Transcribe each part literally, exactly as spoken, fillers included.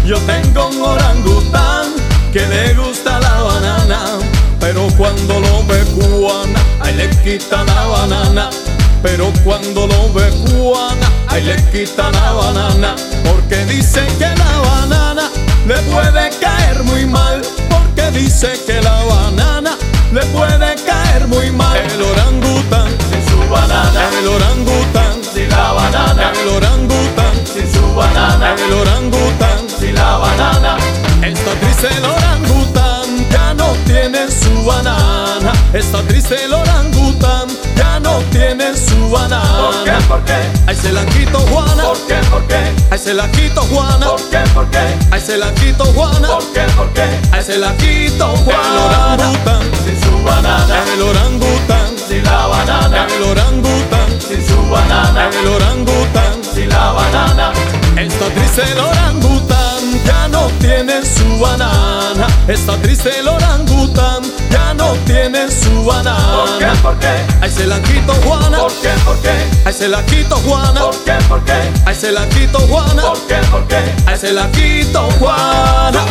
Yo tengo un orangután que le gusta la banana, pero cuando lo ve Juana, ahí le quita la banana. Pero cuando lo ve Juana, ahí le quita la banana, porque dice que la banana le puede caer muy mal, porque dice que la banana le puede caer muy mal. El orangután sin su banana, el orangután sin la banana, el orangután sin su banana, el orangután sin la banana. Está triste el orangután, ya no tiene su banana. Está triste el orangután, ya no tiene su banana. ¿Por qué? ¿Por qué? Ahí se la quito Juana. ¿Por qué? ¿Por qué? Ahí se la quito Juana. ¿Por qué? ¿Por qué? Ahí se la quito Juana. ¿Por qué? ¿Por qué? Ahí se la quito Juana. El orangután sin su banana, el orangután sin la banana, el orangután sin su banana, el orangután sin la banana. Está triste el orangután, ya no tiene su banana. Está triste el orangután, ya no tiene su banana. ¿Por qué? ¿Por qué? Ahí se la quito Juana. ¿Por qué? ¿Por qué? Ahí se la quito Juana. ¿Por qué? ¿Por qué? Ahí se la quito Juana. ¿Por qué? ¿Por qué? Ahí se la quito Juana.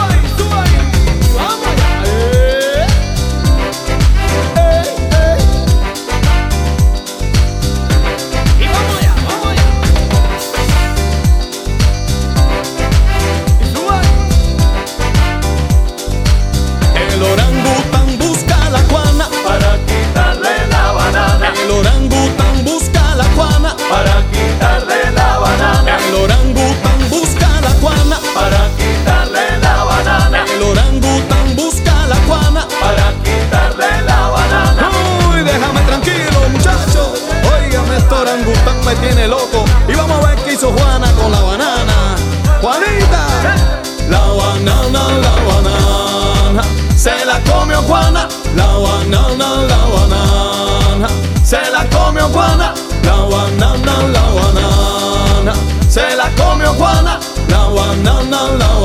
El orangután busca a la Juana para quitarle la banana. El orangután busca a la Juana para quitarle la banana. El orangután busca a la Juana para quitarle la banana. El orangután busca a la Juana para quitarle la banana. Uy, déjame tranquilo, muchacho. Óigame, este orangután me tiene loco. Y vamos a ver qué hizo Juana con la banana. Juanita, la banana, la banana se la comió Juana. La banana, la banana se la comió Juana. La banana, la banana se la comió Juana. La banana, la